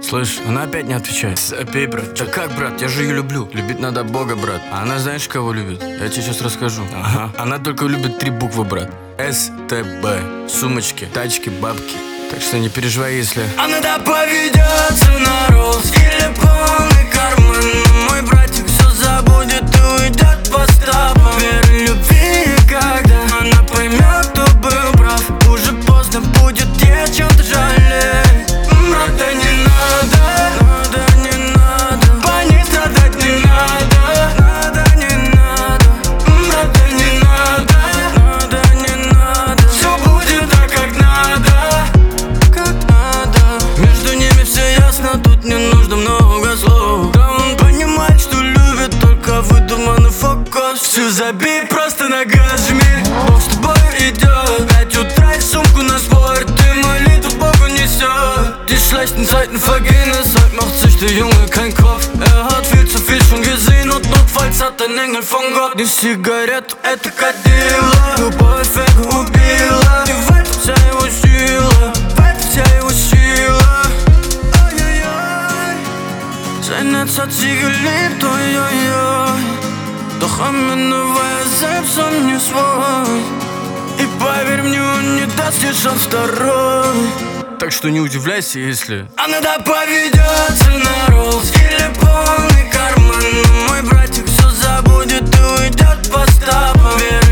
Слышь, она опять не отвечает. Запей, брат. Да как, брат? Я же ее люблю. Любить надо Бога, брат. А она знаешь, кого любит? Я тебе сейчас расскажу. Ага. Она только любит 3 буквы, брат. СТБ. Сумочки, тачки, бабки. Так что не переживай, если... Она да поведется на рост или полный карман. Но мой братик все забудет и уйдет по стопам. Веры любви, когда она поймет, кто был прав. Уже поздно будет ей о чем-то жалеть. Брат, да не надо, не надо. По ней страдать не надо, не надо. Брат, да не надо, не надо. Все будет так, как надо. Между ними все ясно, тут не нужно много слов. Да он понимает, что любит только выдуманный фокус. Все забей, просто на газ жми. Бог с тобой идет. 5 утра и сумку на спорт. Ты молитву Богу nесет. Die schlechten Zeiten vergehen, deshalb macht sich der Junge kein Kopf. Hat viel zu viel schon gesehen und notfalls hat ein Engel von Gott. Die Zigarettu, это кадила. Любовь эго убила. И в этом вся его сила. Вся его сила. Ай-яй-яй. Sein Herz hat sie geliebt, ой-ой-ой. Doch am Ende war er selbst он не свой. И поверь мне, он не даст тебе шанс второй. Так что не удивляйся, если... Она да поведется на рост или полный карман. Но мой братик все забудет и уйдет по стопам.